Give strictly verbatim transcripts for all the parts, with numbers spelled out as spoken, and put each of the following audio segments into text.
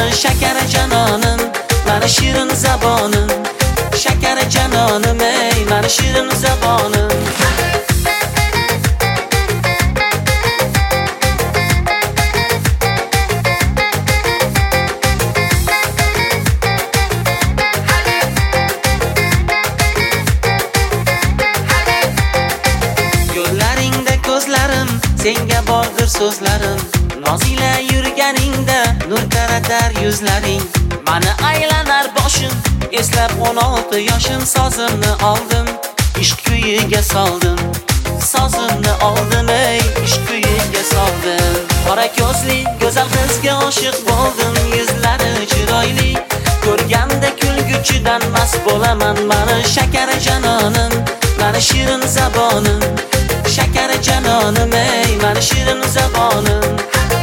mani shakar janonim, mani shirin zabonim. Shakar janonim ey, mani shirin zabonim. Yo'llaringda ko'zlarim, senga bordir so'zlarim. Nozila yurganingda nur taratar yuzlaring. Mani aylanar boshim, eslab o'n olti yoshim. Sozimni oldim, ishq kuyiga soldim. Sozimni oldim ey, ishq kuyiga soldim. Qora ko'zli go'zal qizga oshiq bo'ldim. Yuzlari chiroyli, ko'rganda kulguchidan mast bo'laman. Mani shakar janonim, mani shirin zabonim. Shakar janonim ey, mani shirin zabonim.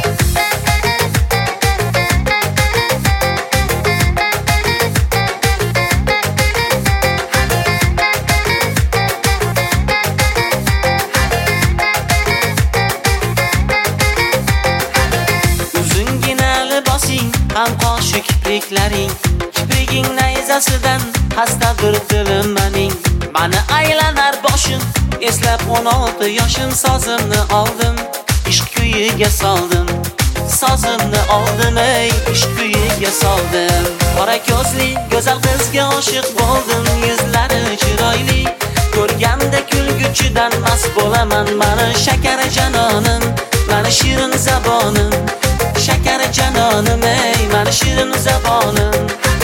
Ham qoshi kipriklaring, kipriging nayzasidan xastadir dilim mening. Mani aylanar boshim, eslab o'n olti yoshim. Sozimni oldim, ishq kuyiga soldim. Sozimni oldim ey, ishq kuyiga soldim. Qora ko'zli go'zal qizga oshiq bo'ldim. Yuzlari chiroyli, ko'rganda kulguchidan mast bo'laman. Mani shakar janonim, mani shirin zabonim. Shakar janonim ey, mani shirin zabonim.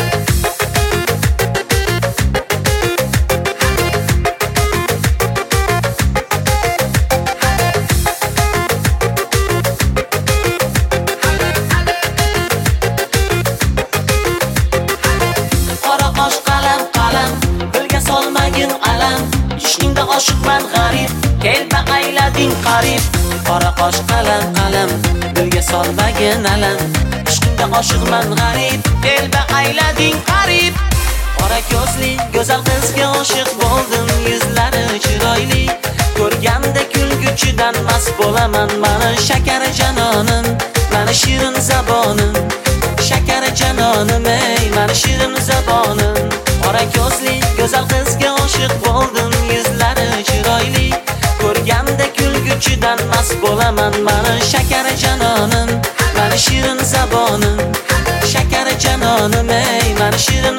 Qora qosh qalam qalam, bilga solmagin alam. Ishingda oshiqman g'arib, kelma aylading qarib. Qora qosh qalam qalam, bilga solmagin alam. Ishqingda oshiqman g'arib, elba aylading qarib. Qora ko'zli go'zal qizga oshiq bo'ldim. Yuzlari chiroyli, ko'rganda kulguchidan mast bo'laman. Mani shakar janonim, mani shirin zabonim. Shakar janonim ey, mani shirin zabonim. Qora ko'zli go'zal qizga oshiq bo'ldim. Yuzlari chiroyli, ko'rganda kulguchidan mast bo'laman. Mani shakar janonim, mani shirin zabonim. Shakar janonim ey, mani shirin